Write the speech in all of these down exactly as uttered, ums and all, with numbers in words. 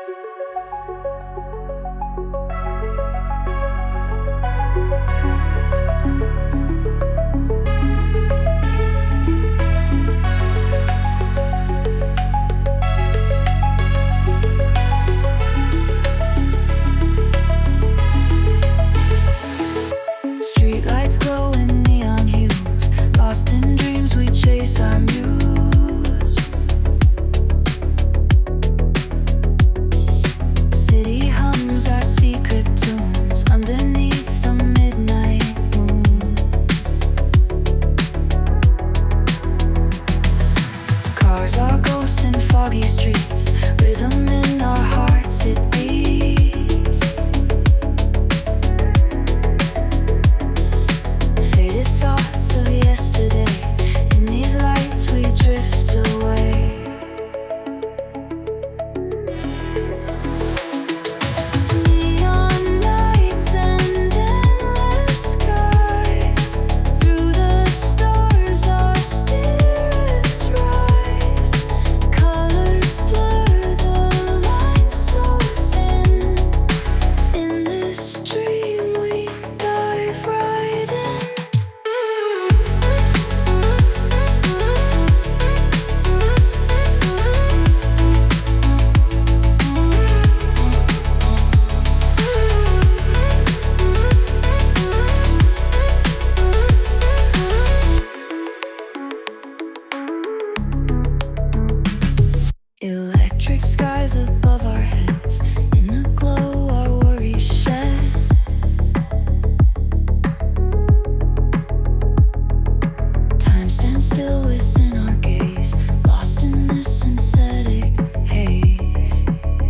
Streetlights glow in neon hues, lost in dreams we chase our muse. City hums our secret tunes underneath the midnight moon. Cars are ghosts in foggy streets, rhythm in our hearts it beats. Faded thoughts of yesterday, in these lights we drift away. Neon nights and endless skies, through the stars our spirits rise. Colors blur, the lines so thin. In this dream we dive right in. Electric skies above our heads, in the glow our worries shed. Time stands still within our gaze, lost in this synthetic haze.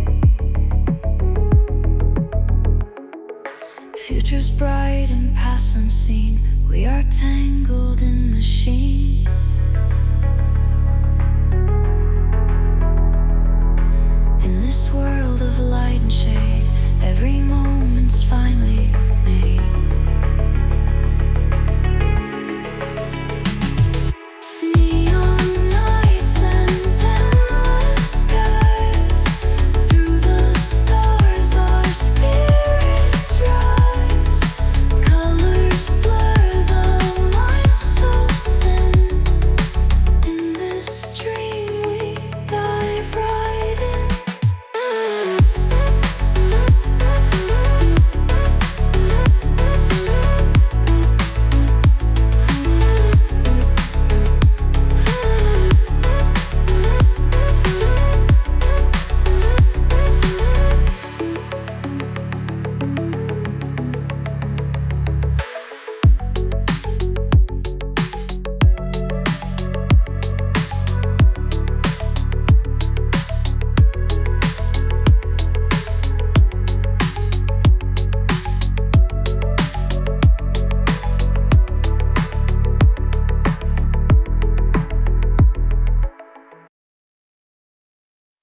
Futures bright and pass unseen, we are tangled in the sheen. In this world of light and shade, every moment's finely made.